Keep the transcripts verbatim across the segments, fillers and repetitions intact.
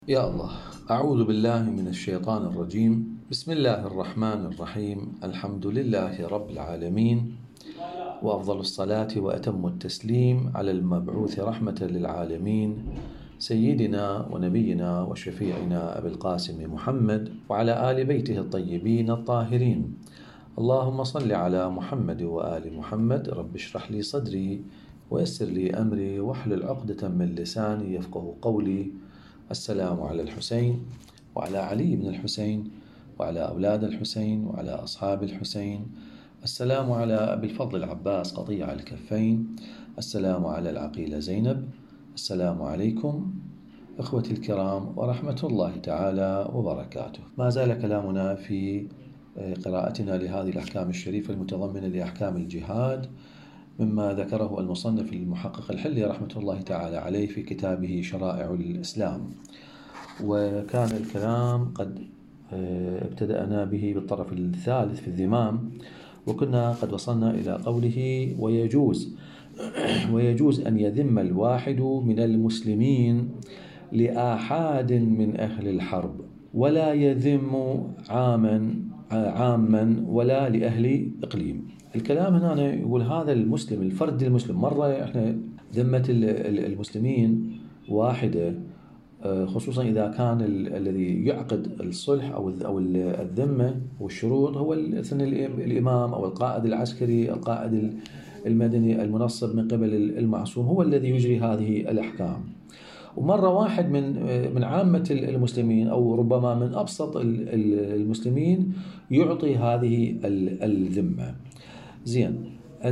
يا الله، أعوذ بالله من الشيطان الرجيم. بسم الله الرحمن الرحيم. الحمد لله رب العالمين، وأفضل الصلاة وأتم التسليم على المبعوث رحمة للعالمين سيدنا ونبينا وشفيعنا أبي القاسم محمد وعلى آل بيته الطيبين الطاهرين. اللهم صل على محمد وآل محمد. رب اشرح لي صدري ويسر لي أمري واحلل عقدة من لساني يفقه قولي. السلام على الحسين وعلى علي بن الحسين وعلى أولاد الحسين وعلى أصحاب الحسين. السلام على أبي الفضل العباس قطيع الكفين. السلام على العقيلة زينب. السلام عليكم إخوتي الكرام ورحمة الله تعالى وبركاته. ما زال كلامنا في قراءتنا لهذه الأحكام الشريفة المتضمنة لأحكام الجهاد مما ذكره المصنف المحقق الحلي رحمة الله تعالى عليه في كتابه شرائع الإسلام. وكان الكلام قد ابتدأنا به بالطرف الثالث في الذمام، وكنا قد وصلنا إلى قوله ويجوز ويجوز أن يذم الواحد من المسلمين لآحاد من أهل الحرب، ولا يذم عاما عاما ولا لأهل إقليم. الكلام هنا يقول هذا المسلم الفرد المسلم، مرة احنا ذمة المسلمين واحدة، خصوصا إذا كان الذي يعقد الصلح أو أو الذمة والشروط هو الإمام أو القائد العسكري، القائد المدني المنصب من قبل المعصوم، هو الذي يجري هذه الأحكام. ومرة واحد من من عامة المسلمين أو ربما من أبسط المسلمين يعطي هذه الذمة. زين،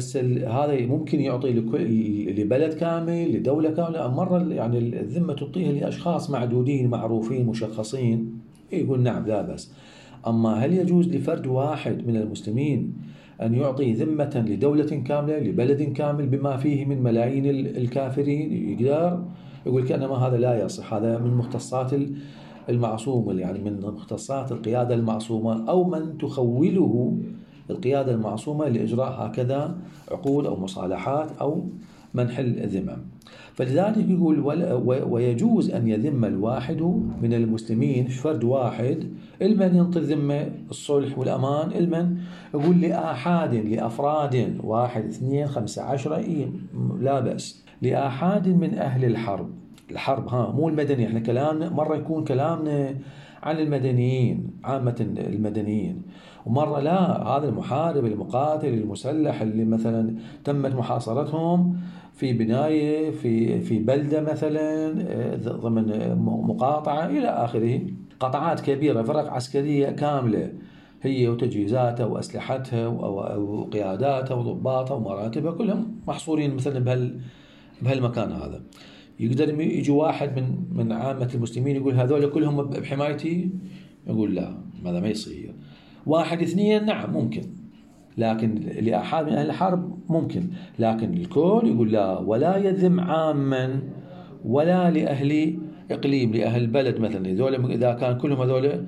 هذا ممكن يعطي لبلد كامل، لدولة كاملة. مرة يعني الذمة تعطيها لأشخاص معدودين معروفين مشخصين، يقول نعم لا بأس. أما هل يجوز لفرد واحد من المسلمين أن يعطي ذمة لدولة كاملة، لبلد كامل بما فيه من ملايين الكافرين؟ يقدر يقول كأنما هذا لا يصح، هذا من مختصات المعصوم، يعني من مختصات القيادة المعصومة أو من تخوله القيادة المعصومة لإجراء هكذا عقود أو مصالحات أو منح الذمم. فلذلك يقول ويجوز أن يذم الواحد من المسلمين، فرد واحد، المن ينطي الذمة الصلح والأمان، المن يقول لآحاد لأفراد واحد اثنين خمسة عشرة إيه لا بأس، لآحاد من أهل الحرب. الحرب ها مو المدني، احنا كلامنا مرة يكون كلامنا عن المدنيين، عامة المدنيين، ومرة لا، هذا المحارب المقاتل المسلح اللي مثلا تمت محاصرتهم في بناية في في بلدة مثلا ضمن مقاطعة إلى آخره، قطعات كبيرة، فرق عسكرية كاملة هي وتجهيزاتها وأسلحتها وقياداتها وضباطها ومراتبها كلهم محصورين مثلا بهال بهالمكان هذا. يقدر يجي واحد من من عامة المسلمين يقول هذول كلهم بحمايتي؟ يقول لا، هذا ما يصير. واحد اثنين نعم ممكن، لكن لأحد من أهل الحرب ممكن، لكن الكل يقول لا. ولا يذم عاما ولا لأهل إقليم، لأهل البلد مثلا، هذول إذا كان كلهم هذول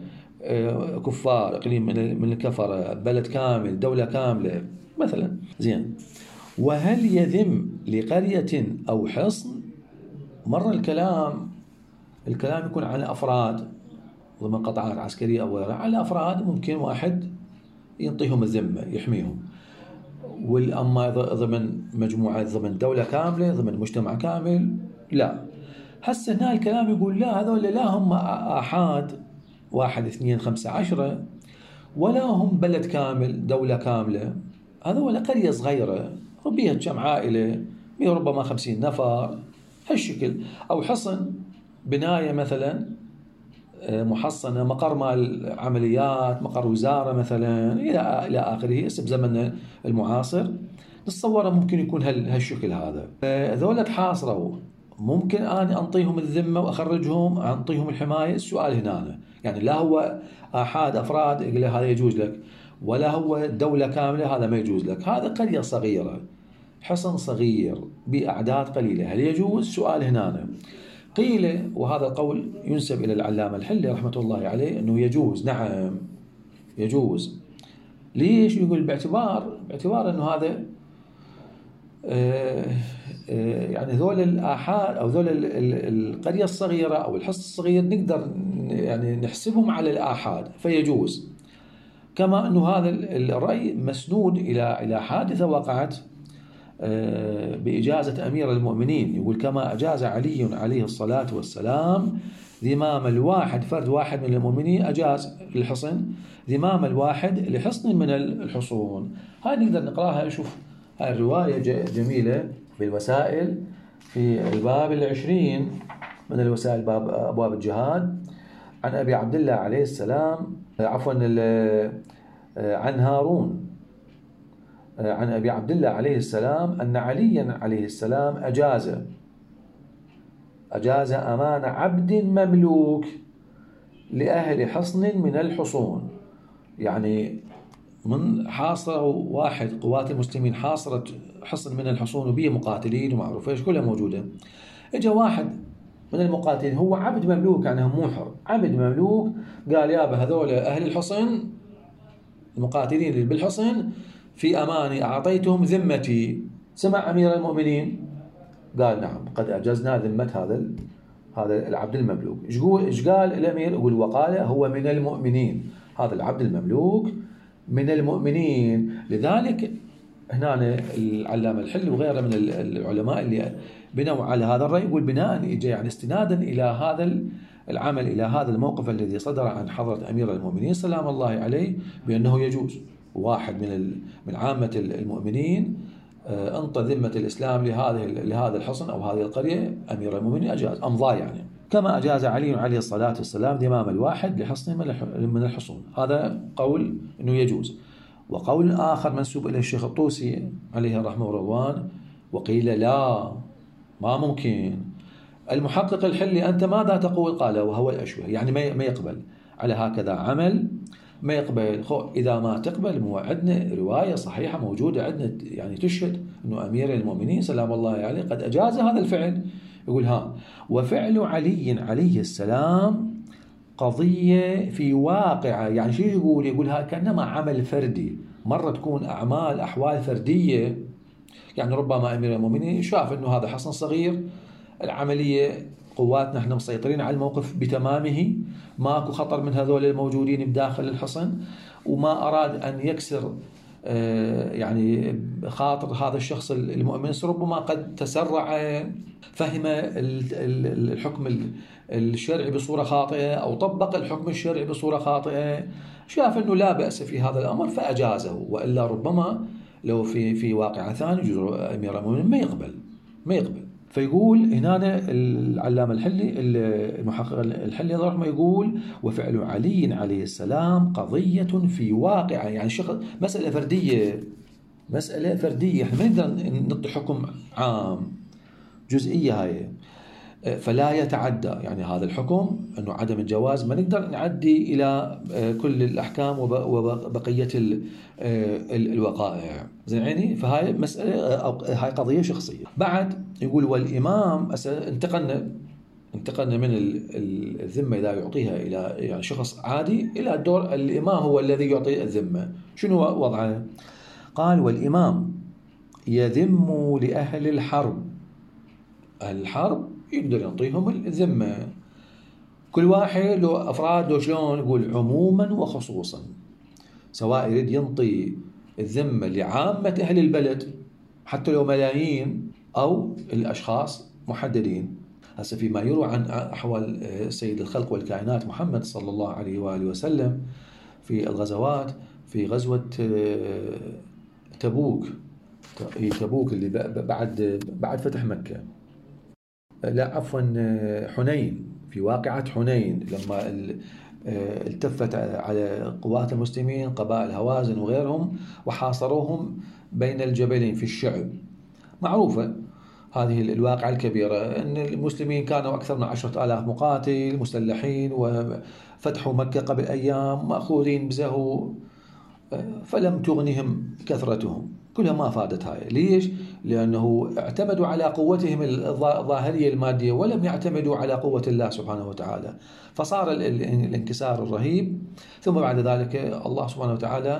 كفار، إقليم من الكفرة، بلد كامل، دولة كاملة مثلا. زين، وهل يذم لقرية أو حصن؟ مرة الكلام الكلام يكون عن أفراد ضمن قطاعات عسكرية أو غيرها، على أفراد ممكن واحد ينطيهم الذمة يحميهم. والأما ضمن مجموعة، ضمن دولة كاملة، ضمن مجتمع كامل لا. هسه هنا الكلام يقول لا، هذول لا هم آحاد واحد اثنين خمسة عشرة، ولا هم بلد كامل دولة كاملة، هذول قرية صغيرة بيها كم عائلة، بيها ربما خمسين نفر هالشكل، أو حصن بناية مثلا محصنة، مقر مال عمليات، مقر وزارة مثلا إلى إلى آخره. اسم زمن المعاصر نتصوره ممكن يكون هالشكل هذا. ذولا تحاصروا، ممكن أنا أنطيهم الذمة وأخرجهم، أنطيهم الحماية؟ السؤال هنا يعني لا هو آحاد أفراد يقول هذا يجوز لك، ولا هو دولة كاملة هذا ما يجوز لك. هذا قرية صغيرة، حصن صغير بأعداد قليلة، هل يجوز؟ سؤال هنا. قيل، وهذا القول ينسب إلى العلامة الحلي رحمة الله عليه، أنه يجوز، نعم يجوز. ليش؟ يقول باعتبار باعتبار أنه هذا يعني ذول الآحاد أو ذول القرية الصغيرة أو الحصن الصغير نقدر يعني نحسبهم على الآحاد فيجوز. كما أنه هذا الرأي مسنود إلى إلى حادثة وقعت بإجازة أمير المؤمنين، يقول كما أجاز علي عليه الصلاة والسلام ذمام الواحد، فرد واحد من المؤمنين أجاز الحصن ذمام الواحد لحصن من الحصون. هاي نقدر نقراها. شوف هاي الرواية جميلة بالوسائل في الباب العشرين من الوسائل، باب أبواب الجهاد، عن أبي عبد الله عليه السلام عفوا عن هارون عن أبي عبد الله عليه السلام أن عليا عليه السلام أجاز أجاز أمان عبد مملوك لأهل حصن من الحصون. يعني من حاصره واحد، قوات المسلمين حاصرت حصن من الحصون وبيه مقاتلين ومعروف ايش كلها موجودة، اجى واحد من المقاتلين هو عبد مملوك، يعني مو حر، عبد مملوك، قال يابا هذول أهل الحصن المقاتلين اللي بالحصن في أماني أعطيتهم ذمتي. سمع أمير المؤمنين قال نعم قد أجزنا ذمة هذا هذا العبد المملوك. ايش قال الأمير؟ يقول وقال هو من المؤمنين، هذا العبد المملوك من المؤمنين. لذلك هنا العلامة الحلي وغيره من العلماء اللي بنوا على هذا الرأي يقول بناء يعني استنادا إلى هذا العمل، إلى هذا الموقف الذي صدر عن حضرة أمير المؤمنين سلام الله عليه بأنه يجوز واحد من من عامة المؤمنين انطى ذمة الإسلام لهذه لهذا الحصن أو هذه القرية، أمير المؤمنين أجاز أمضى يعني، كما أجاز علي عليه الصلاة والسلام ذمام الواحد لحصن من الحصون. هذا قول أنه يجوز. وقول آخر منسوب إلى الشيخ الطوسي عليه الرحمة والرضوان وقيل لا ما ممكن. المحقق الحلي أنت ماذا تقول؟ قال وهو الأشبه، يعني ما يقبل على هكذا عمل، ما يقبل. إذا ما تقبل مو عندنا رواية صحيحة موجودة عندنا يعني تشهد أنه أمير المؤمنين سلام الله عليه قد أجاز هذا الفعل. يقول ها وفعل علي عليه السلام قضية في واقعة، يعني شو يقول؟ يقول ها كأنما عمل فردي، مرة تكون أعمال أحوال فردية، يعني ربما أمير المؤمنين شاف أنه هذا حصن صغير، العملية قواتنا احنا مسيطرين على الموقف بتمامه، ماكو خطر من هذول الموجودين بداخل الحصن، وما أراد أن يكسر يعني خاطر هذا الشخص المؤمن، ربما قد تسرع فهم الحكم الشرعي بصورة خاطئة أو طبق الحكم الشرعي بصورة خاطئة، شاف أنه لا بأس في هذا الأمر فأجازه. وإلا ربما لو في في واقعة ثانية أمير المؤمنين ما يقبل ما يقبل. فيقول هنا العلامة الحلي المحقق الحلي الله رحمه يقول وفعل علي عليه السلام قضية في واقعة، يعني شخص مسألة فردية، مسألة فردية، احنا ما نقدر نعطي حكم عام، جزئية هاي، فلا يتعدى يعني هذا الحكم أنه عدم الجواز ما نقدر نعدي إلى كل الأحكام وبقية الوقائع زين. فهاي مسألة أو هاي قضية شخصية. بعد يقول والإمام انتقلنا انتقلنا من الذمة إذا يعطيها إلى يعني شخص عادي إلى الدور الإمام هو الذي يعطي الذمة. شنو وضعه؟ قال والإمام يذم لأهل الحرب، أهل الحرب يقدر يعطيهم الذمة، كل واحد له أفراد له شلون، يقول عموما وخصوصا، سواء يريد ينطي الذمة لعامة أهل البلد حتى لو ملايين أو الأشخاص محددين. هسه فيما يروى عن أحوال سيد الخلق والكائنات محمد صلى الله عليه وآله وسلم في الغزوات، في غزوة تبوك تبوك اللي بعد بعد فتح مكة، لا عفوا حنين، في واقعة حنين لما التفت على قوات المسلمين قبائل هوازن وغيرهم وحاصروهم بين الجبلين في الشعب. معروفة هذه الواقعة الكبيرة أن المسلمين كانوا أكثر من عشرة آلاف مقاتل مسلحين وفتحوا مكة قبل أيام مأخوذين بزهو، فلم تغنهم كثرتهم، كلها ما فادت هاي. ليش؟ لأنه اعتمدوا على قوتهم الظاهرية المادية ولم يعتمدوا على قوة الله سبحانه وتعالى، فصار الانكسار الرهيب. ثم بعد ذلك الله سبحانه وتعالى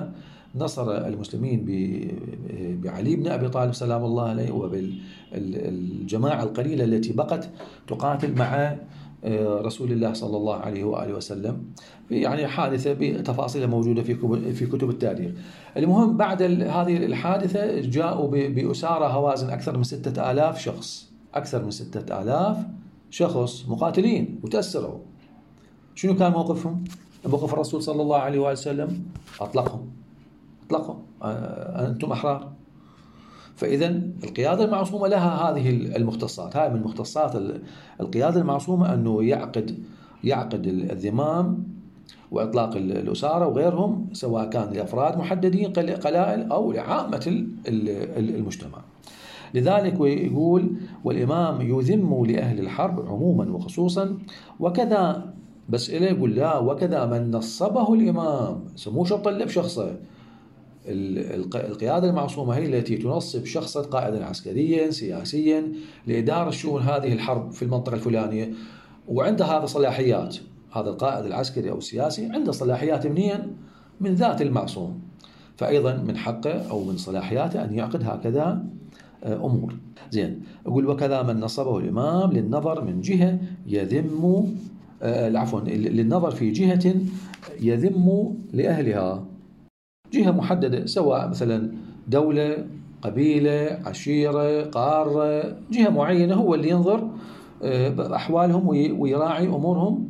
نصر المسلمين بعلي بن أبي طالب سلام الله عليه وبالجماعة القليلة التي بقت تقاتل مع رسول الله صلى الله عليه وآله وسلم، يعني حادثة بتفاصيلها موجودة في في كتب التاريخ. المهم بعد هذه الحادثة جاءوا بأسارى هوازن أكثر من ستة آلاف شخص، أكثر من ستة آلاف شخص مقاتلين وتأسروا. شنو كان موقفهم؟ موقف الرسول صلى الله عليه وآله وسلم أطلقهم، أطلقهم أنتم أحرار. فإذا القيادة المعصومة لها هذه المختصات، هاي من مختصات القيادة المعصومة أنه يعقد يعقد الذمام وإطلاق الأسارة وغيرهم، سواء كان لأفراد محددين قلائل أو لعامة المجتمع. لذلك يقول والإمام يذم لأهل الحرب عموما وخصوصا، وكذا بس إليه يقول لا وكذا من نصبه الإمام، مو شرط طلب شخصه. القيادة المعصومة هي التي تنصب شخصا قائدا عسكريا سياسيا لإدارة شؤون هذه الحرب في المنطقة الفلانية، وعنده هذا صلاحيات، هذا القائد العسكري أو السياسي عنده صلاحيات منين؟ من ذات المعصوم، فأيضا من حقه أو من صلاحياته أن يعقد هكذا أمور. زين، يقول وكذا من نصبه الإمام للنظر من جهة يذم عفوا للنظر في جهة يذم لأهلها، جهة محددة سواء مثلا دولة، قبيلة، عشيرة، قارة، جهة معينة هو اللي ينظر بأحوالهم ويراعي أمورهم.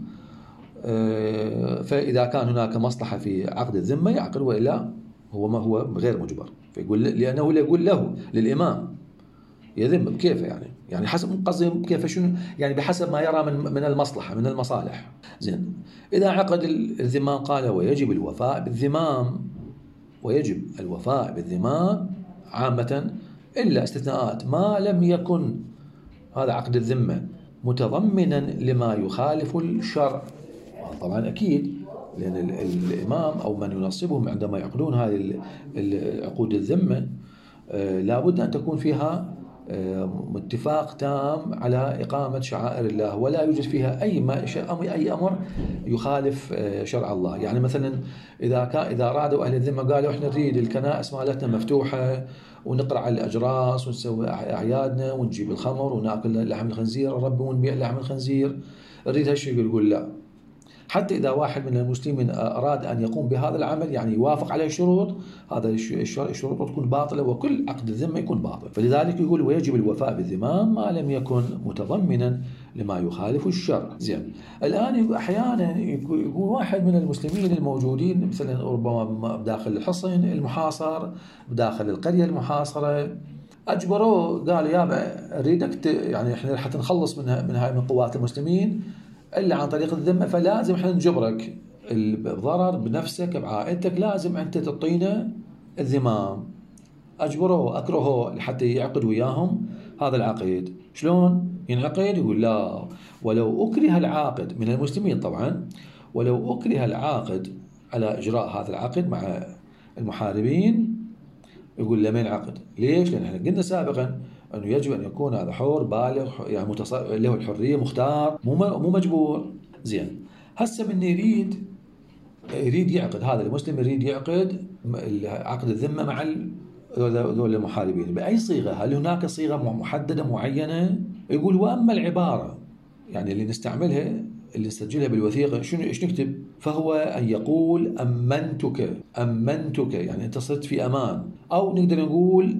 فإذا كان هناك مصلحة في عقد الذمة يعقد، وإلا هو ما هو غير مجبر. فيقول لأنه يقول له للإمام يذم كيف يعني يعني حسب قصدي كيف شنو يعني بحسب ما يرى من من المصلحة من المصالح. زين، إذا عقد الذمام قال ويجب الوفاء بالذمام، ويجب الوفاء بالذمام عامة إلا استثناءات ما لم يكن هذا عقد الذمة متضمنا لما يخالف الشرع. طبعا أكيد، لأن الإمام أو من ينصبهم عندما يعقدون هذه العقود الذمة لابد أن تكون فيها اتفاق تام على إقامة شعائر الله، ولا يوجد فيها أي ما أي أمر يخالف شرع الله. يعني مثلا إذا كان إذا أرادوا أهل الذمة قالوا إحنا نريد الكنائس مالتنا مفتوحة ونقرأ على الأجراس ونسوي أعيادنا ونجيب الخمر ونأكل لحم الخنزير الرب ونبيع لحم الخنزير، نريد هالشيء، يقول لا. حتى إذا واحد من المسلمين أراد أن يقوم بهذا العمل يعني يوافق عليه الشروط، هذا الشروط تكون باطلة وكل عقد الذمة يكون باطل. فلذلك يقول ويجب الوفاء بالذمام ما لم يكن متضمنا لما يخالف الشرع. زين، الآن أحيانا يقول واحد من المسلمين الموجودين مثلا ربما داخل الحصن المحاصر داخل القرية المحاصرة، أجبروه قال يا أريدك يعني إحنا حتى نخلص من من هاي من قوات المسلمين إلا عن طريق الذمة، فلازم احنا نجبرك الضرر بنفسك بعائلتك، لازم أنت تعطينا الذمام. أجبروه أكرهه لحتى يعقد وياهم هذا العقد. شلون ينعقد؟ يقول لا ولو أكره العاقد من المسلمين طبعا، ولو أكره العاقد على إجراء هذا العقد مع المحاربين يقول لما ينعقد. ليش؟ لأن احنا قلنا سابقا أنه يجب أن يكون هذا حر بالغ يعني متص... له الحرية مختار مو مو مجبور. زين، هسه من يريد يريد يعقد هذا المسلم يريد يعقد عقد الذمة مع ذول المحاربين بأي صيغة؟ هل هناك صيغة محددة معينة؟ يقول وأما العبارة يعني اللي نستعملها اللي نسجلها بالوثيقة شنو ايش نكتب؟ فهو أن يقول أمنتك أمنتك يعني أنت صرت في أمان، أو نقدر نقول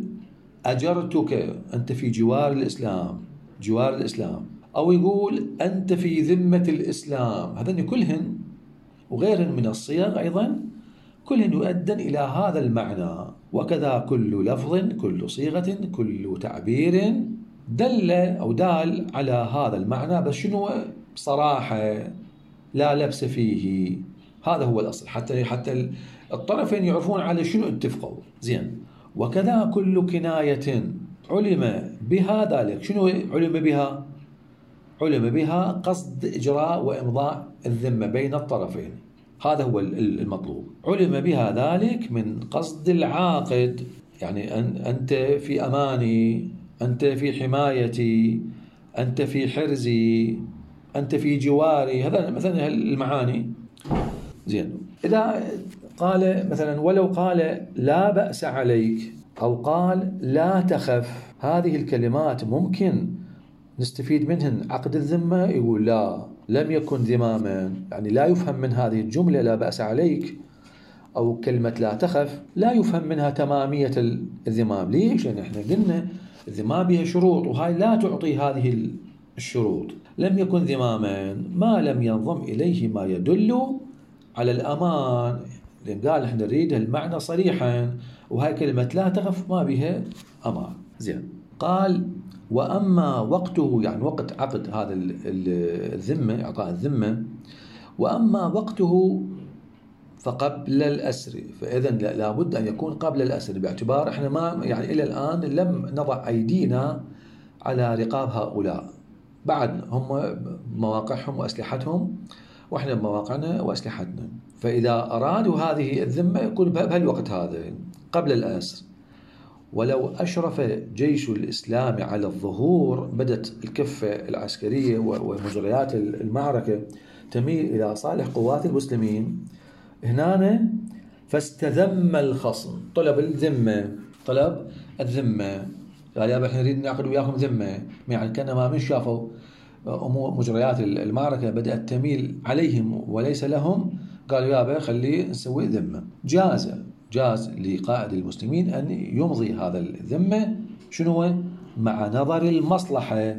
أجرتك أنت في جوار الإسلام جوار الإسلام، أو يقول أنت في ذمة الإسلام. هذين كلهن وغيرهن من الصيغ أيضا كلهن يؤدن إلى هذا المعنى. وكذا كل لفظ كل صيغة كل تعبير دل أو دال على هذا المعنى، بس شنو بصراحة لا لبس فيه. هذا هو الأصل حتى حتى الطرفين يعرفون على شنو اتفقوا. زين، وكذا كل كناية علم بها ذلك. شنو علم بها؟ علم بها قصد إجراء وإمضاء الذمة بين الطرفين، هذا هو المطلوب. علم بها ذلك من قصد العاقد، يعني أنت في أماني، أنت في حمايتي، أنت في حرزي، أنت في جواري، هذا مثلا المعاني. زين. إذا قال مثلا ولو قال لا بأس عليك أو قال لا تخف، هذه الكلمات ممكن نستفيد منهن عقد الذمة؟ يقول لا، لم يكن ذماما، يعني لا يفهم من هذه الجملة لا بأس عليك أو كلمة لا تخف لا يفهم منها تمامية الذمام. ليش؟ لأن احنا قلنا الذمام بها شروط، وهاي لا تعطي هذه الشروط. لم يكن ذماما ما لم ينضم إليه ما يدل على الأمان، لأن قال احنا نريد المعنى صريحا، وهاي كلمة لا تخف ما بها أمان. زين. قال وأما وقته، يعني وقت عقد هذا الذمة، إعطاء الذمة، وأما وقته فقبل الأسر، فإذا لابد أن يكون قبل الأسر، باعتبار احنا ما يعني إلى الآن لم نضع أيدينا على رقاب هؤلاء، بعد هم مواقعهم وأسلحتهم وإحنا بمواقعنا وأسلحتنا. فإذا أرادوا هذه الذمة يكون بهالوقت هذا قبل الأسر. ولو أشرف جيش الإسلام على الظهور، بدت الكفة العسكرية ومجريات المعركة تميل إلى صالح قوات المسلمين، هنا فاستذم الخصم، طلب الذمة، طلب الذمة، قال يا احنا نريد نعقد وياكم ذمة، يعني كانما من شافوا أمور مجريات المعركة بدأت تميل عليهم وليس لهم، قالوا يابا خليه نسوي ذمة. جاز جاز لقائد المسلمين أن يمضي هذا الذمة، شنو؟ مع نظر المصلحة،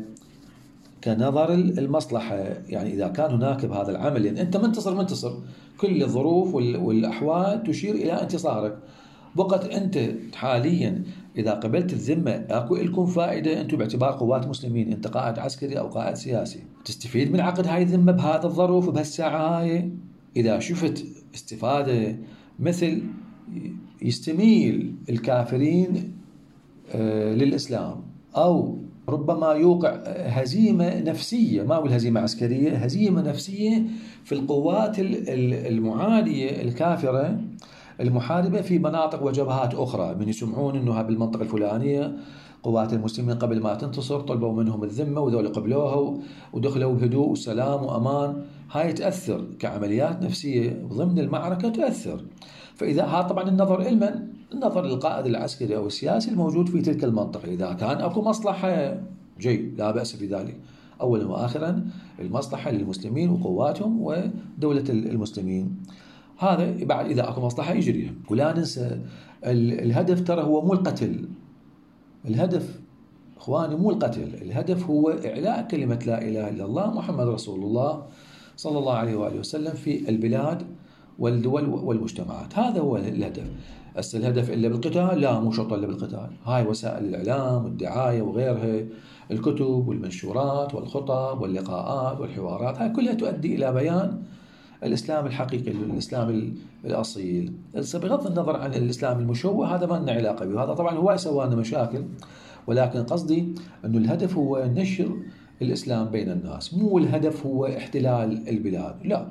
كنظر المصلحة، يعني إذا كان هناك بهذا العمل، يعني أنت منتصر منتصر، كل الظروف والأحوال تشير إلى انتصارك، وقت أنت حاليا إذا قبلت الذمة أكو لكم فائدة أنتم باعتبار قوات مسلمين، أنت قائد عسكري أو قائد سياسي، تستفيد من عقد هاي الذمة بهذا الظروف بهالساعة هاي. إذا شفت استفادة مثل يستميل الكافرين للإسلام، أو ربما يوقع هزيمة نفسية، ما أقول هزيمة عسكرية، هزيمة نفسية في القوات المعادية الكافرة المحاربة في مناطق وجبهات أخرى، من يسمعون أنه بالمنطقة الفلانية قوات المسلمين قبل ما تنتصر طلبوا منهم الذمة وذول قبلوها ودخلوا بهدوء وسلام وأمان، هاي تأثر كعمليات نفسية ضمن المعركة تأثر. فإذا ها طبعا النظر إلمن النظر للقائد العسكري أو السياسي الموجود في تلك المنطقة، إذا كان أكو مصلحة جيد لا بأس في ذلك، أولا وآخرا المصلحة للمسلمين وقواتهم ودولة المسلمين، هذا بعد إذا أكو مصلحة يجريها. ولا ننسى الهدف ترى هو مو القتل، الهدف إخواني مو القتل، الهدف هو إعلاء كلمة لا إله إلا الله محمد رسول الله صلى الله عليه وآله وسلم في البلاد والدول والمجتمعات، هذا هو الهدف. أصل الهدف إلا بالقتال؟ لا، مو شرط إلا بالقتال، هاي وسائل الإعلام والدعاية وغيرها، الكتب والمنشورات والخطب واللقاءات والحوارات، هاي كلها تؤدي إلى بيان الإسلام الحقيقي، الإسلام الأصيل، بغض النظر عن الإسلام المشوه هذا ما لنا علاقة به، هذا طبعا هو سوى لنا مشاكل، ولكن قصدي أنه الهدف هو نشر الإسلام بين الناس، مو الهدف هو احتلال البلاد، لا.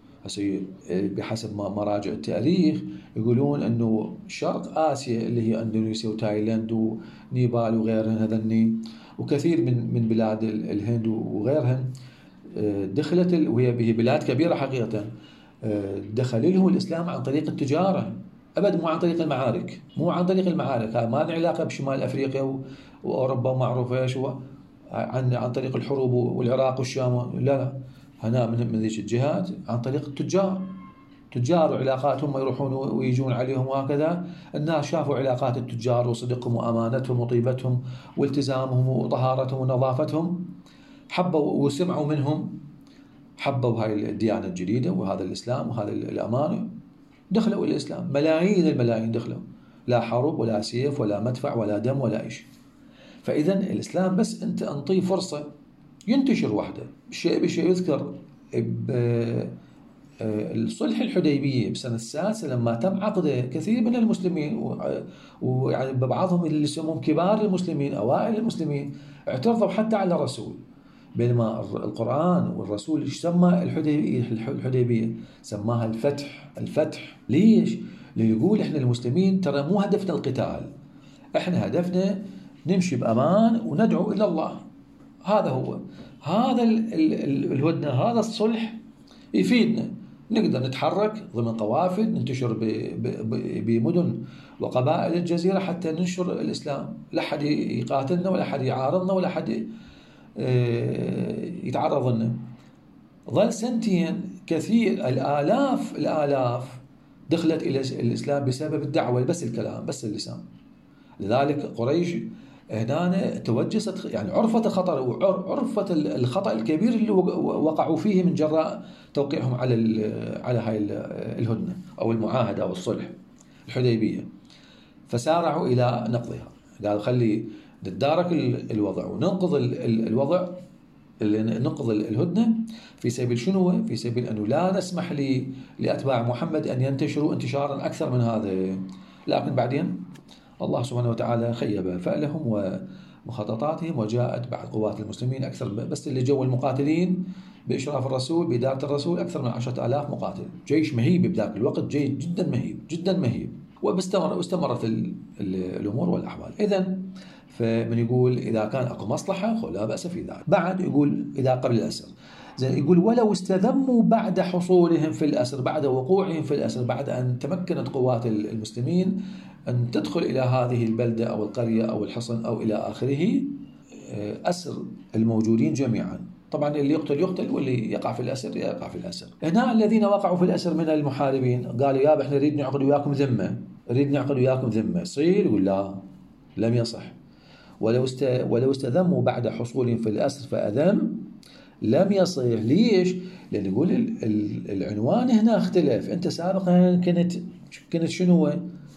بحسب ما مراجع التاريخ يقولون أنه شرق آسيا اللي هي أندونيسيا وتايلاند ونيبال وغيرهن هذني وكثير من من بلاد الهند وغيرهن دخلت وهي بلاد كبيرة حقيقة، دخل لهم الإسلام عن طريق التجارة، أبد مو عن طريق المعارك، مو عن طريق المعارك، ما له علاقة بشمال أفريقيا وأوروبا ومعروفة إيش هو عن عن طريق الحروب والعراق والشام، لا لا، هنا من من ذيك الجهات عن طريق التجار، تجار وعلاقاتهم يروحون ويجون عليهم، وهكذا الناس شافوا علاقات التجار وصدقهم وأمانتهم وطيبتهم والتزامهم وطهارتهم ونظافتهم، حبوا وسمعوا منهم، حبوا هاي الديانة الجديدة وهذا الإسلام وهذا الأمان، دخلوا إلى الإسلام، ملايين الملايين دخلوا، لا حرب ولا سيف ولا مدفع ولا دم ولا إيش. فإذا الإسلام بس أنت أنطيه فرصة ينتشر وحده. الشيء بشيء يذكر الصلح الحديبية بسنة السادسة لما تم عقده، كثير من المسلمين ويعني بعضهم اللي يسمون كبار المسلمين أوائل المسلمين اعترضوا حتى على الرسول، بينما القرآن والرسول ايش سمى الحديبية؟ سماها الفتح. الفتح ليش؟ ليقول احنا المسلمين ترى مو هدفنا القتال، احنا هدفنا نمشي بأمان وندعو إلى الله، هذا هو هذا الهدنة، هذا الصلح يفيدنا، نقدر نتحرك ضمن قوافل، ننتشر بمدن وقبائل الجزيرة حتى ننشر الإسلام، لا أحد يقاتلنا ولا أحد يعارضنا ولا أحد يتعرض لنا. ظل سنتين كثير الآلاف الآلاف دخلت إلى الإسلام بسبب الدعوة، بس الكلام بس اللسان. لذلك قريش هنا توجست، يعني عرفت الخطر وعرفت الخطأ الكبير اللي وقعوا فيه من جراء توقيعهم على على هاي الهدنة أو المعاهدة أو الصلح الحديبية، فسارعوا إلى نقضها. قالوا خلي نتدارك الوضع وننقض الوضع، ننقض الهدنة في سبيل شنو؟ في سبيل أنه لا نسمح لأتباع محمد أن ينتشروا انتشارا أكثر من هذا. لكن بعدين الله سبحانه وتعالى خيب فألهم ومخططاتهم، وجاءت بعد قوات المسلمين أكثر، بس اللي جو المقاتلين بإشراف الرسول بإدارة الرسول أكثر من عشرة آلاف مقاتل، جيش مهيب بذاك الوقت، جيش جدا مهيب جدا مهيب، واستمر واستمرت الأمور والأحوال. إذن فمن يقول إذا كان أكو مصلحة لا بأس في ذلك. بعد يقول إذا قبل الأسر، زين يقول ولو استذموا بعد حصولهم في الأسر، بعد وقوعهم في الأسر، بعد أن تمكنت قوات المسلمين أن تدخل إلى هذه البلدة أو القرية أو الحصن أو إلى آخره، أسر الموجودين جميعا. طبعا اللي يقتل يقتل واللي يقع في الأسر يقع في الأسر. هنا الذين وقعوا في الأسر من المحاربين قالوا يا احنا نريد نعقد وياكم ذمة، نريد نعقد وياكم ذمة، يصير؟ يقول لا لم يصح. ولو است ولو استذموا بعد حصولهم في الأسر فأذم لم يصح. ليش؟ لأن يقول العنوان هنا اختلف. أنت سابقا كنت كنت شنو؟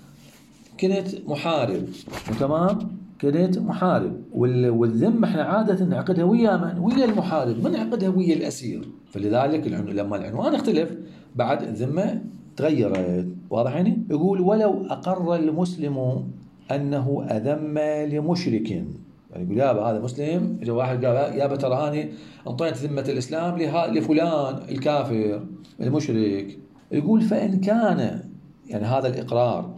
كنت محارب، تمام؟ كنت محارب، والذمة احنا عادة نعقدها ويا من؟ ويا المحارب، ما نعقدها ويا الأسير. فلذلك لما العنوان اختلف بعد الذمة تغيرت. واضح يعني؟ يقول ولو أقر المسلم أنه أذم لمشرك، يعني يقول يابا هذا مسلم، إذا واحد قال يابا ترى أنا انطيت ذمة الإسلام لفلان الكافر المشرك، يقول فإن كان يعني هذا الإقرار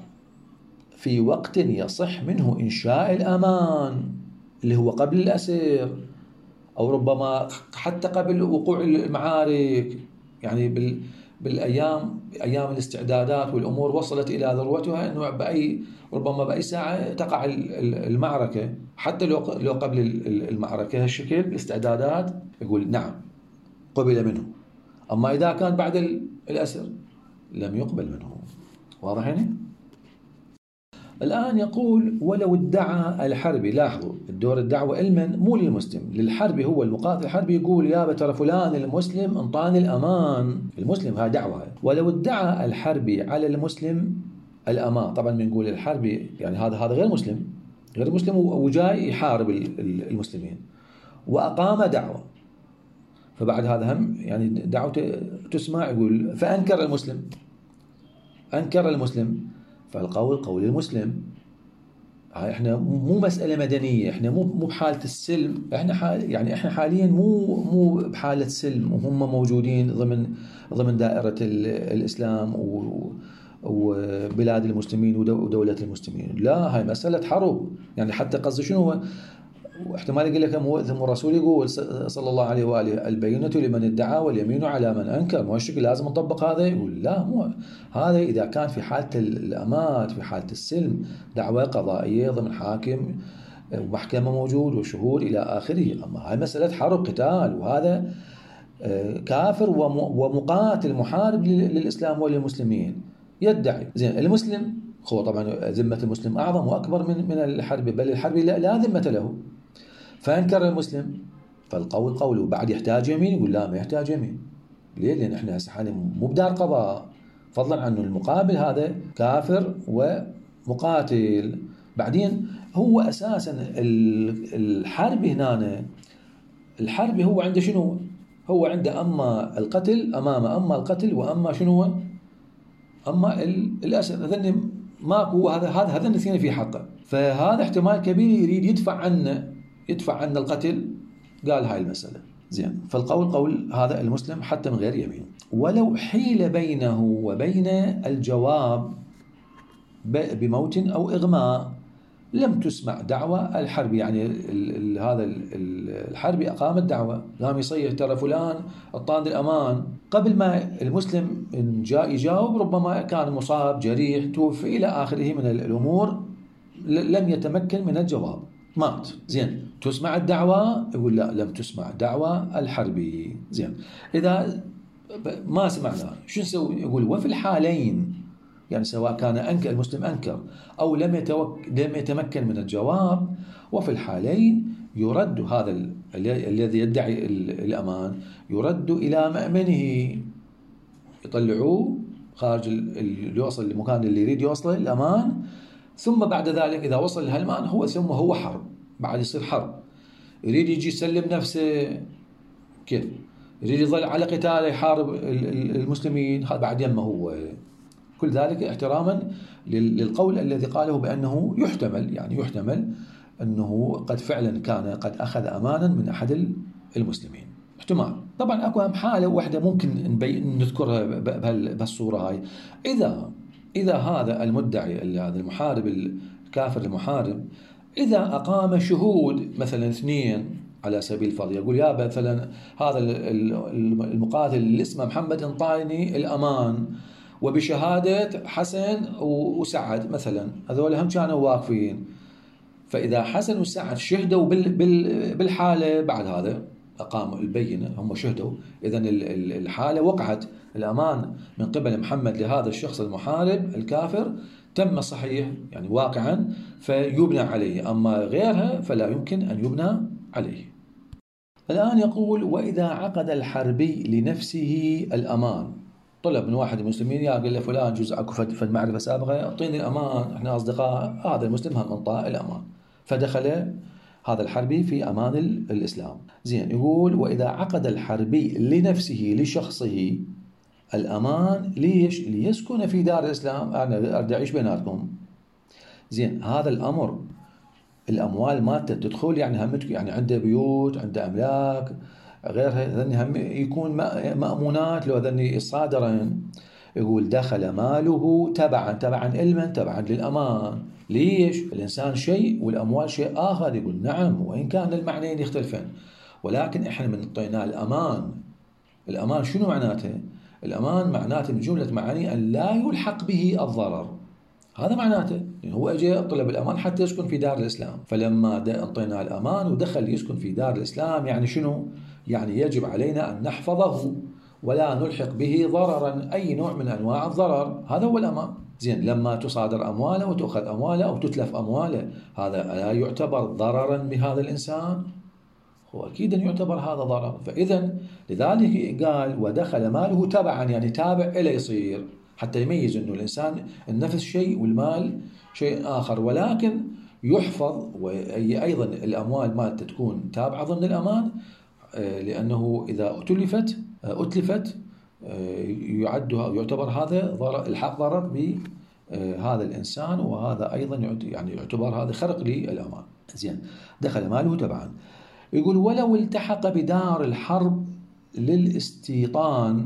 في وقت يصح منه إنشاء الأمان اللي هو قبل الأسر، أو ربما حتى قبل وقوع المعارك، يعني بال بالأيام أيام الاستعدادات والأمور وصلت إلى ذروتها، أنه بأي ربما بأي ساعة تقع المعركة، حتى لو لو قبل المعركة هالشكل الاستعدادات، يقول نعم قبل منه. أما إذا كان بعد الأسر لم يقبل منه. واضح يعني؟ الآن يقول ولو ادعى الحربي، لاحظوا الدور الدعوة علما مو للمسلم، للحربي، هو المقاتل الحربي يقول يا ترى فلان المسلم انطاني الأمان، المسلم ها دعوة. ولو ادعى الحربي على المسلم الأمان، طبعا بنقول الحربي يعني هذا هذا غير مسلم، غير مسلم وجاي يحارب المسلمين وأقام دعوة، فبعد هذا هم يعني دعوته تسمع. يقول فأنكر المسلم، أنكر المسلم، فالقول قول المسلم. احنا مو مسألة مدنية، احنا مو مو بحالة السلم، احنا حال يعني احنا حاليا مو مو بحالة سلم وهم موجودين ضمن ضمن دائرة الإسلام وبلاد المسلمين ودولة المسلمين. لا، هاي مسألة حرب. يعني حتى قصد شنو هو؟ واحتمال يقول لك ثم الرسول يقول صلى الله عليه وآله البينة لمن ادعى واليمين على من أنكر، مو الشكل لازم نطبق هذا؟ يقول لا، مو هذا إذا كان في حالة الأمان، في حالة السلم، دعوة قضائية ضمن حاكم ومحكمة موجود وشهود إلى آخره. أما هاي مسألة حرب قتال، وهذا كافر ومقاتل محارب للإسلام وللمسلمين يدعي. زين المسلم هو طبعا ذمة المسلم أعظم وأكبر من من الحرب، بل الحرب لا, لا ذمة له. فأنكر المسلم، فالقول قوله. بعد يحتاج يمين؟ يقول لا، ما يحتاج يمين. ليه؟ لأن احنا هسه حاليا مو بدار قضاء، فضلا عنه المقابل هذا كافر ومقاتل. بعدين هو أساسا الحرب هنا، الحرب هو عنده شنو؟ هو عنده أما القتل أمامه، أما القتل وأما شنو؟ أما الأسر. هذن ماكو، هذا هذا هذن الاثنين في حقه، فهذا احتمال كبير يريد يدفع عنه يدفع عنه القتل. قال هاي المسألة. زين، فالقول قول هذا المسلم حتى من غير يمين. ولو حيل بينه وبين الجواب بموت أو إغماء، لم تسمع دعوى الحربي، يعني ال ال هذا ال الحربي أقام الدعوة، قام يصيح ترى فلان اعطاني الأمان، قبل ما المسلم إن جاء يجاوب ربما كان مصاب جريح توفي إلى آخره من الأمور، لم يتمكن من الجواب، مات. زين، تسمع الدعوة؟ يقول لا، لم تسمع دعوى الحربي. زين، إذا ما سمعنا شو نسوي؟ يقول وفي الحالين، يعني سواء كان أنكر المسلم أنكر أو لم يتوك لم يتمكن من الجواب، وفي الحالين يرد هذا ال... الذي يدعي الأمان يرد إلى مأمنه، يطلعوه خارج اللي يوصل المكان اللي يريد يوصله الأمان، ثم بعد ذلك إذا وصل لهالمان هو ثم هو حرب، بعد يصير حرب، يريد يجي يسلم نفسه كيف؟ يريد يظل على قتاله يحارب المسلمين، هذا بعد يمه هو. كل ذلك احتراما للقول الذي قاله بأنه يحتمل، يعني يحتمل أنه قد فعلا كان قد أخذ أمانا من أحد المسلمين، احتمال. طبعا أكو هم حالة واحدة ممكن نبين نذكرها بهالصورة هاي، إذا إذا هذا المدعي هذا المحارب الكافر المحارب إذا أقام شهود مثلا اثنين على سبيل الفرض، يقول يا مثلا هذا المقاتل اللي اسمه محمد انطاني الأمان وبشهادة حسن وسعد مثلا، هذول هم كانوا واقفين، فإذا حسن وسعد شهدوا بالحالة بعد هذا أقاموا البينة، هم شهدوا، إذن الحالة وقعت، الأمان من قبل محمد لهذا الشخص المحارب الكافر تم صحيح يعني واقعا فيبنى عليه، أما غيرها فلا يمكن أن يبنى عليه. الآن يقول وإذا عقد الحربي لنفسه الأمان، طلب من واحد المسلمين يا قال له فلان جزء اكو فد معرفه سابقه اعطيني الامان، احنا اصدقاء، هذا المسلم هم انطاه الامان، فدخل هذا الحربي في امان الاسلام. زين، يقول واذا عقد الحربي لنفسه لشخصه الامان، ليش؟ ليسكن في دار الاسلام، انا اريد اعيش بيناتكم. زين، هذا الامر الاموال مالته تدخل، يعني هم يعني عنده بيوت، عنده املاك غيرها، ذني هم يكون مأمونات لو ذني صادرا. يقول دخل ماله تبعا، تبعا لمن؟ تبعا للأمان. ليش؟ الإنسان شيء والأموال شيء آخر. يقول نعم، وإن كان المعنيين يختلفان، ولكن إحنا من طينا الأمان. الأمان شنو معناته؟ الأمان معناته من جملة معاني أن لا يلحق به الضرر، هذا معناته. يعني هو اجى طلب الامان حتى يسكن في دار الاسلام، فلما انطيناه الامان ودخل يسكن في دار الاسلام، يعني شنو؟ يعني يجب علينا ان نحفظه ولا نلحق به ضررا، اي نوع من انواع الضرر، هذا هو الامان. زين، لما تصادر امواله وتؤخذ امواله او تتلف امواله، هذا لا يعتبر ضررا بهذا الانسان؟ هو اكيد ان يعتبر هذا ضرر. فاذا لذلك قال ودخل ماله تبعا، يعني تابع الى يصير، حتى يميز أنه الإنسان النفس شيء والمال شيء آخر، ولكن يحفظ، وأيضا الأموال مالته تكون تابعة ضمن الأمان، لأنه إذا أتلفت أتلفت يعد يعتبر هذا ضرر، الحق ضرر بهذا الإنسان، وهذا أيضا يعني يعتبر هذا خرق للأمان. زين، دخل ماله تبعا. يقول ولو التحق بدار الحرب للاستيطان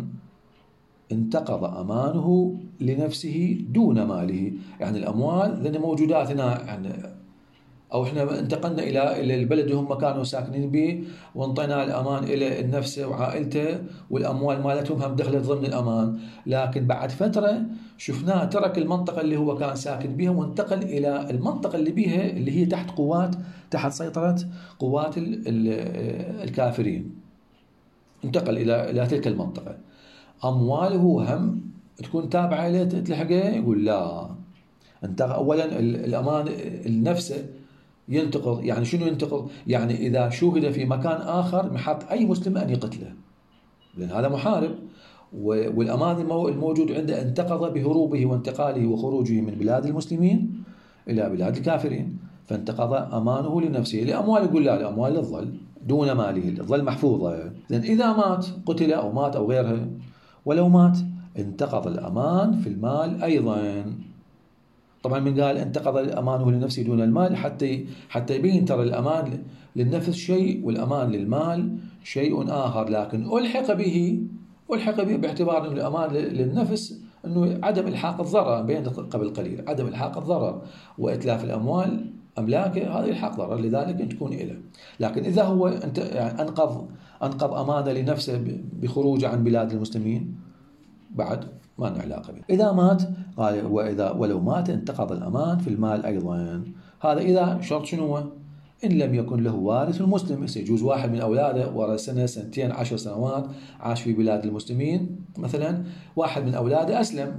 انتقض أمانه لنفسه دون ماله، يعني الأموال لأن موجودات هنا، يعني أو إحنا انتقلنا إلى إلى البلد اللي هم كانوا ساكنين به وانطينا الأمان إلى النفس وعائلته، والأموال مالتهم هم دخلت ضمن الأمان، لكن بعد فترة شفناه ترك المنطقة اللي هو كان ساكن بها وانتقل إلى المنطقة اللي بها اللي هي تحت قوات تحت سيطرة قوات الكافرين، انتقل إلى إلى تلك المنطقة. أمواله هم تكون تابعة له تلحقه؟ يقول لا، انت أولا الأمان النفس ينتقض. يعني شنو ينتقض؟ يعني إذا شوهد في مكان آخر من حق أي مسلم أن يقتله، لأن هذا محارب، والأمان الموجود عنده انتقض بهروبه وانتقاله وخروجه من بلاد المسلمين إلى بلاد الكافرين، فانتقض أمانه لنفسه. لأموال يقول لا، الأموال للظل دون ماله، الظل محفوظة. لأن إذا مات قتل أو مات أو غيرها، ولو مات انتقض الأمان في المال أيضا. طبعا من قال انتقض أمانه لنفسه دون المال، حتى حتى يبين ترى الأمان للنفس شيء والأمان للمال شيء آخر، لكن ألحق به ألحق به باعتبار أن الأمان للنفس أنه عدم إلحاق الضرر، بين قبل قليل عدم إلحاق الضرر وإتلاف الأموال أملاكه هذا يلحق ضرر، لذلك أن تكون إله. لكن إذا هو أنت يعني أنقذ أنقذ أمانة لنفسه بخروجه عن بلاد المسلمين بعد ما لنا علاقة به. إذا مات قال وإذا ولو مات انتقض الأمان في المال أيضا. هذا إذا شرط شنو؟ إن لم يكن له وارث مسلم. يجوز واحد من أولاده ورا سنة سنتين عشر سنوات عاش في بلاد المسلمين، مثلا واحد من أولاده أسلم،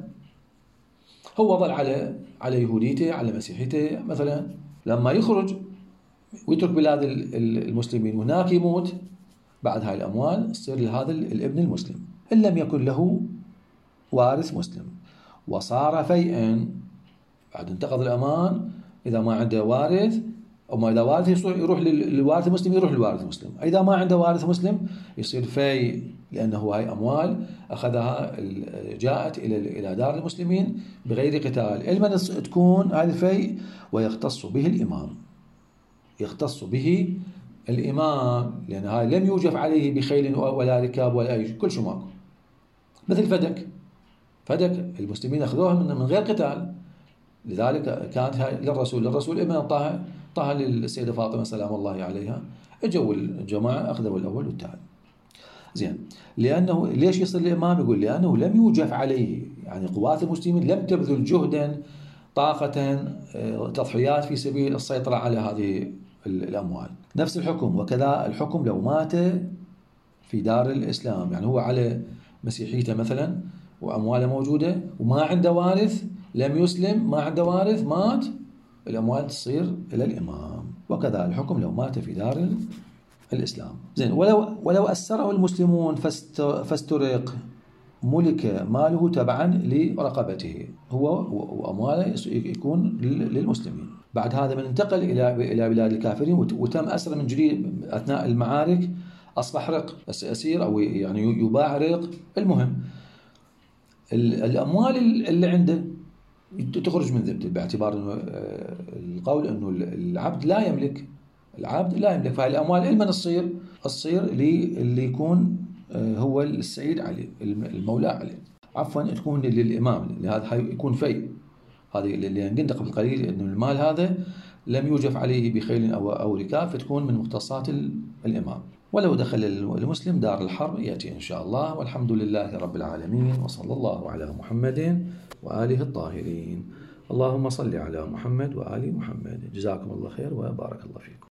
هو ظل على على يهوديته على مسيحيته مثلا، لما يخرج ويترك بلاد المسلمين وهناك يموت، بعد هاي الأموال تصير لهذا الابن المسلم إن لم يكن له وارث مسلم. وصار فيئا، بعد انتقض الأمان، إذا ما عنده وارث أو ما إذا وارث يروح للوارث المسلم، يروح للوارث المسلم. إذا ما عنده وارث مسلم يصير في، لأنه هاي أموال أخذها جاءت إلى إلى دار المسلمين بغير قتال. علما تكون هذه الفي ويختص به الإمام، يختص به الإمام، لأن هاي لم يوجف عليه بخيل ولا ركاب ولا أي شيء، كل شيء ماكو. مثل فدك، فدك المسلمين أخذوها من من غير قتال، لذلك كانت هاي للرسول، للرسول إما طاها طاها للسيدة فاطمة سلام الله عليها. اجوا الجماعة أخذوا الأول والثاني. زين، لأنه ليش يصير الإمام؟ يقول لأنه لم يوجف عليه، يعني قوات المسلمين لم تبذل جهدا طاقة تضحيات في سبيل السيطرة على هذه الأموال. نفس الحكم، وكذا الحكم لو مات في دار الإسلام، يعني هو على مسيحيته مثلا وأمواله موجودة وما عنده وارث، لم يسلم، ما عنده وارث، مات، الأموال تصير إلى الإمام. وكذا الحكم لو مات في دار الإسلام. زين، ولو ولو أسره المسلمون فاسترق ملك ماله تبعا لرقبته، هو وأمواله يكون للمسلمين. بعد هذا من انتقل إلى إلى بلاد الكافرين وتم أسره من جديد أثناء المعارك، أصبح رق أسير أو يعني يباع رق. المهم الأموال اللي عنده تخرج من ذمته، باعتبار إنه القول إنه العبد لا يملك، العبد لا يملك، فهي الأموال إلمن تصير تصير اللي يكون هو السيد عليه، المولى عليه، عفوا تكون للإمام، لهذا يكون في هذه اللي قلنا قبل قليل إنه المال هذا لم يوجف عليه بخيل أو أو ركاب، فتكون من مختصات الإمام. ولو دخل المسلم دار الحرب يأتي إن شاء الله. والحمد لله رب العالمين، وصلى الله على محمد وآله الطاهرين. اللهم صل على محمد وآل محمد. جزاكم الله خير وبارك الله فيكم.